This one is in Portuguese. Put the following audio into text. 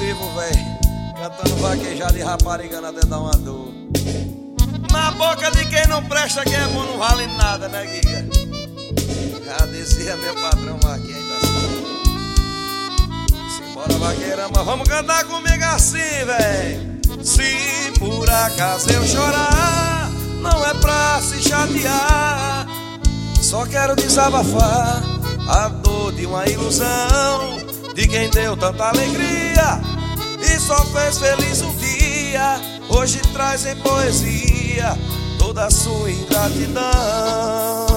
vivo, velho, cantando vaquejada e raparigando até dar uma dor. Na boca de quem não presta, quem é bom não vale nada, né, Giga? Já dizia meu patrão aqui, ainda assim. Simbora, vaqueirama, vamos cantar comigo assim, véi. Se por acaso eu chorar, não é pra se chatear, só quero desabafar a dor de uma ilusão, de quem deu tanta alegria e só fez feliz um dia. Hoje traz em poesia toda a sua ingratidão.